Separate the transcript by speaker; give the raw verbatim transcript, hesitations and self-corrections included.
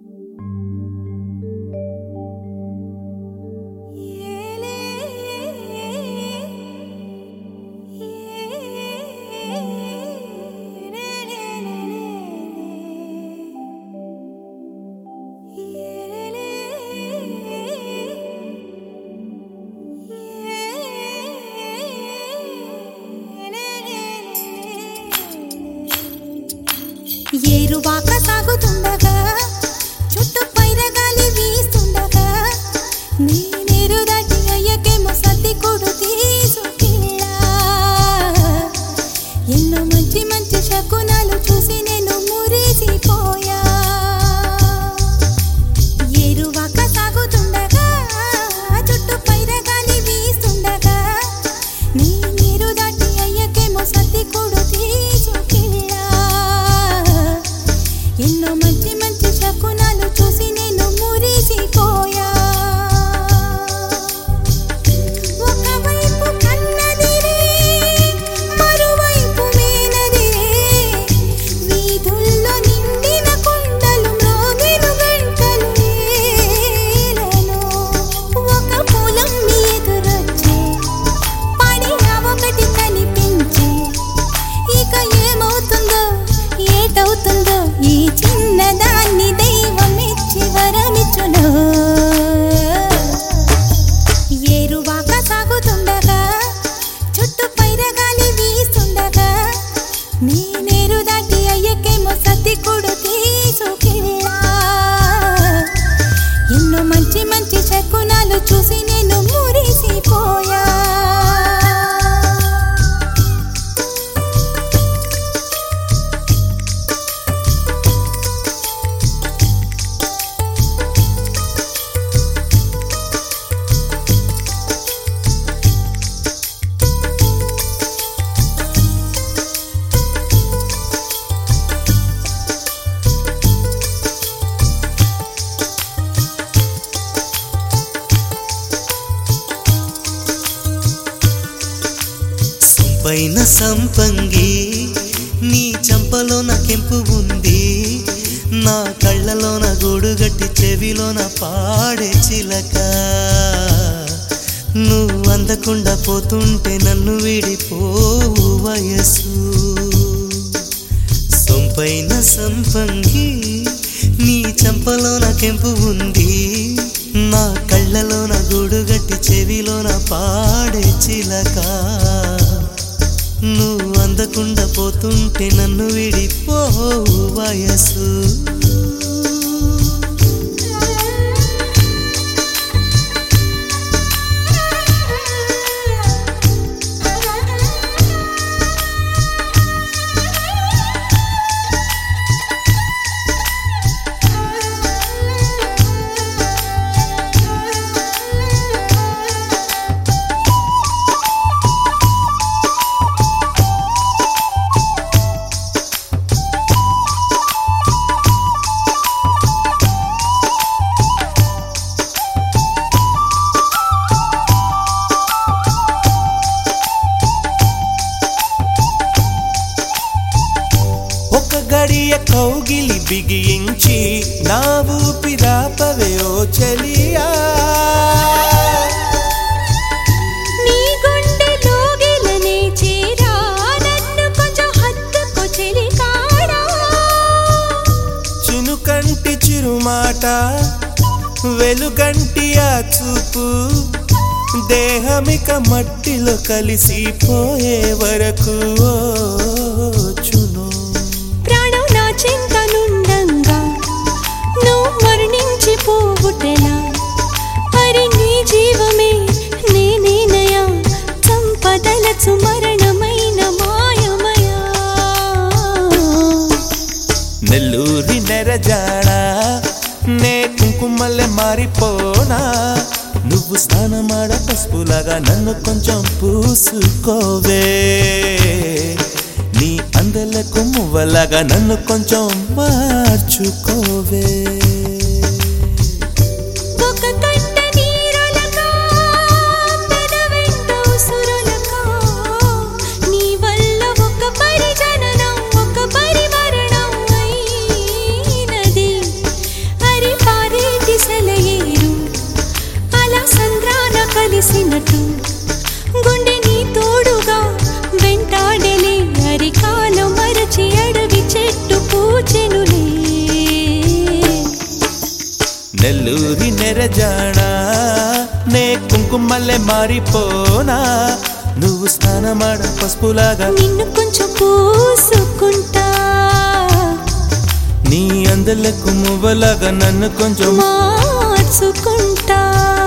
Speaker 1: ఏరువాక సాగుతుండగా చుట్టూ పైరగాలి వీస్తుండగా నేనేరు దాటి అయ్యకేమో సర్ది కొడు తీసుకెళ్ళా. ఎన్నో మంచి మంచి శకునాలు చూసి నేను మురిసిపోయా. ఏరువాక సాగుతుండగా చుట్టూ పైరగాలి వీస్తుండగా నేనేరు దాటి అయ్యకేమో సర్ది కొడు తీసుకెళ్ళా. ఎన్నో మంచి మంచి శకునాలు చూసి నేను మురిసిపోయా. ఒకవైపు కన్నదిరే మరువైపు మేనదిరే వీధుల్లో నిండిన కొండలు మ్రోగెను గంటలు ఏలను. ఒక పొలం ఎదురొచ్చే పడిన ఒకటి కనిపించే ఇక ఏమవుతుందో ఏటవుతుందో ఈ చిన్నదాన్ని దైవం ఇచ్చి వరమిచ్చును. ఏరువాక సాగుతుండగా చుట్టూ పైరగాలి వీస్తుండగా నేనేరు దాటి అయ్యకేమో సర్ది కొడు తీసుకెళ్ళా. ఎన్నో మంచి మంచి శకునాలు చూసి నేను మురిసిపోయా.
Speaker 2: పైన సంపంగి నీ చంపలోన కెంపు ఉంది, నా కళ్ళలోన గూడుగట్టి చెవిలోన పాడే చిలక. నువ్వు అందకుండా పోతుంటే నన్ను విడిపోవు వయసు. సొంపైన సంపంగి నీ చంపలోన కెంపు ఉంది, నా కళ్ళలోన గూడుగట్టి చెవిలోన పాడే చిలక. నువ్వు అందకుండా పోతుంటే నన్ను విడిపోవు వయసు. గడియ కౌగిలి బిగించి నా ఊపిరాపవే ఓ చెలియా.
Speaker 1: నీ గుండెలోగిలనే చేరా నన్ను కొంచెం హత్తుకో చెలికాడా.
Speaker 2: చినుకంటి చిరుమాట వెలుగంటి ఆ చూపు దేహమిక మట్టిలో కలిసిపోయే వరకు చును.
Speaker 1: ప్రాణం నా చింతనుండంగా నువ్వు మరణించి పోవుటెలా. హరి నీ జీవమే నేనేనయా సంపదలచు మరణమైన మాయమయా.
Speaker 2: నెల్లూరి నెరజాడా నే కుంకుమల్లె మారిపోనా. నువ్వు స్నానమాడ పసుపులాగా నన్ను కొంచెం పూసుకోవే. నీ అందలకు మువ్వలాగా నన్ను కొంచెం మార్చుకోవే.
Speaker 1: హరి కలిసినట్టు గుండె నీ తోడుగా వెంటాడలే అరికాలు మరచి అడవి చెట్టు పూచెనులే
Speaker 2: నెల్లూరి నెరజాడా నే కుంకుమల్లె మారిపోనా నువ్వు స్నానమాడ పసుపులాగా
Speaker 1: నిన్ను కొంచెం పూసుకుంటా
Speaker 2: నీ అందలకు మువ్వలాగా నన్ను కొంచెం
Speaker 1: మార్చుకుంటా